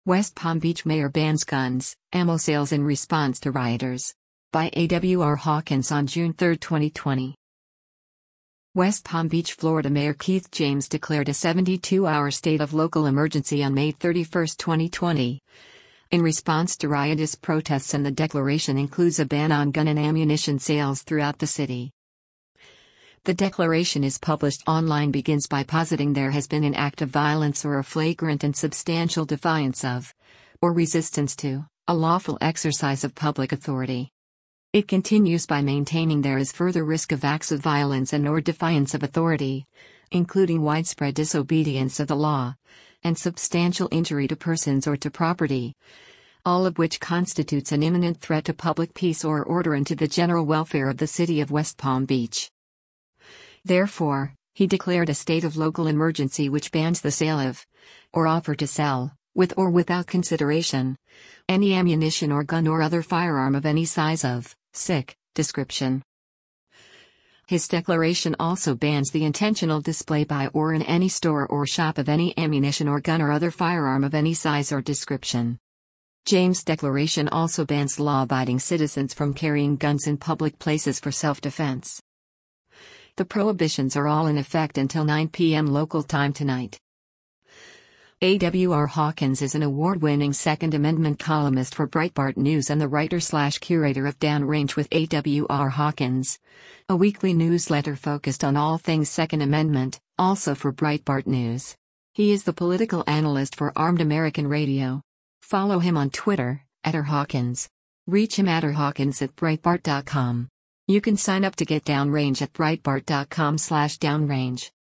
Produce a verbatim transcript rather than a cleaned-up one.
West Palm Beach Mayor bans guns, ammo sales in response to rioters. By A W R Hawkins on June third, twenty twenty. West Palm Beach, Florida Mayor Keith James declared a seventy-two hour state of local emergency on May thirty-first, twenty twenty. In response to riotous protests, and the declaration includes a ban on gun and ammunition sales throughout the city. The declaration is published online begins by positing there has been an act of violence or a flagrant and substantial defiance of, or resistance to, a lawful exercise of public authority. It continues by maintaining there is further risk of acts of violence and or defiance of authority, including widespread disobedience of the law, and substantial injury to persons or to property, all of which constitutes an imminent threat to public peace or order and to the general welfare of the city of West Palm Beach. Therefore, he declared a state of local emergency which bans the sale of, or offer to sell, with or without consideration, any ammunition or gun or other firearm of any size of, sic, description. His declaration also bans the intentional display by or in any store or shop of any ammunition or gun or other firearm of any size or description. James' declaration also bans law-abiding citizens from carrying guns in public places for self-defense. The prohibitions are all in effect until nine p m local time tonight. A W R Hawkins is an award-winning Second Amendment columnist for Breitbart News and the writer-slash-curator of Downrange with A W R Hawkins, a weekly newsletter focused on all things Second Amendment, also for Breitbart News. He is the political analyst for Armed American Radio. Follow him on Twitter, at R Hawkins. Reach him at r hawkins at breitbart dot com. You can sign up to get Downrange at breitbart dot com slash downrange.